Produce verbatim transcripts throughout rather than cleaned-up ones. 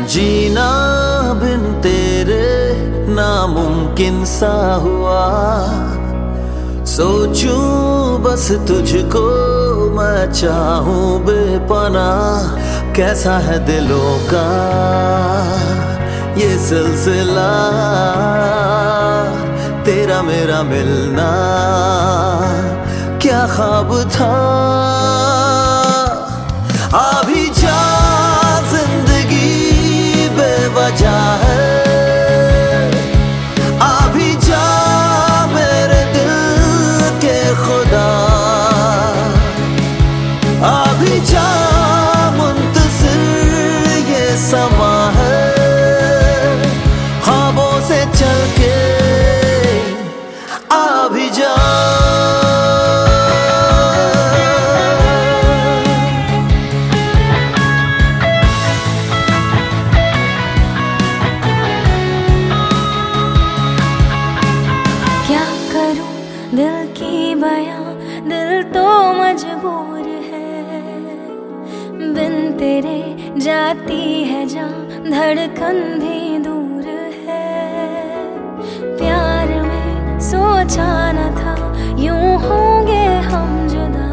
जीना बिन तेरे नामुमकिन सा हुआ। सोचूं बस तुझको मैं चाहूं बेपनाह। कैसा है दिलों का ये सिलसिला, तेरा मेरा मिलना क्या ख्वाब था। अभी जा जिंदगी बेवजह है, अभी जा मेरे दिल के खुदा, अभी जा मुंतज़िर ये समा है। ख्वाबों से चल के अभी जा। दिल की बयां दिल तो मजबूर है, बिन तेरे जाती है जान धड़कन भी दूर है। प्यार में सोचा न था यूं होंगे हम जुदा,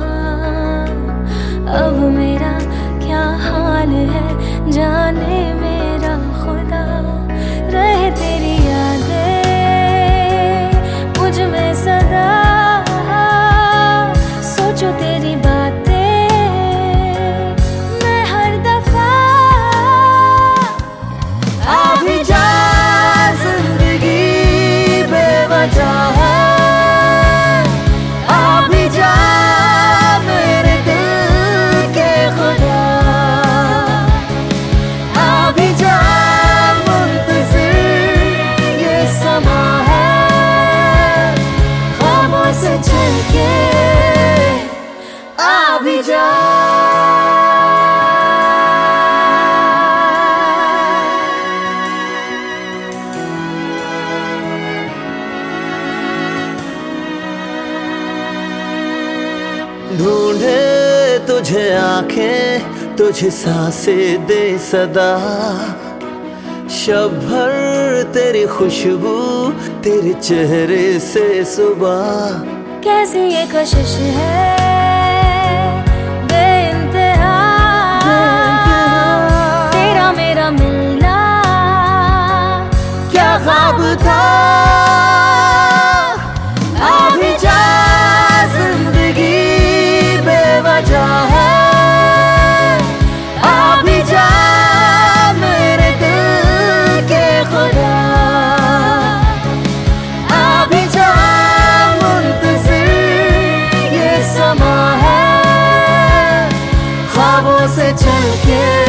अब मेरा क्या हाल है जाने मेरा खुदा। रहे तेरी यादें मुझ में सदा, सोचो तेरी बातें मैं हर दफा। अभी जा जिंदगी बेवजह है, अभी जा मेरे दिल के खुदा, अभी जा मुंतज़िर ये समा है। से चल के अभी जा। ढूंढे तुझे आंखें तुझे सांसें दे सदा, शब भर तेरी खुशबू तेरे चेहरे से सुबह। कैसी ये कशिश है बेइंतहा, तेरा मेरा मिलना क्या ख्वाब था। अभी जा जिंदगी बेवजह है, अभी जा मेरे दिल के खुदा, अभी जा मुंतज़िर ये समा है। ख्वाबों से चल के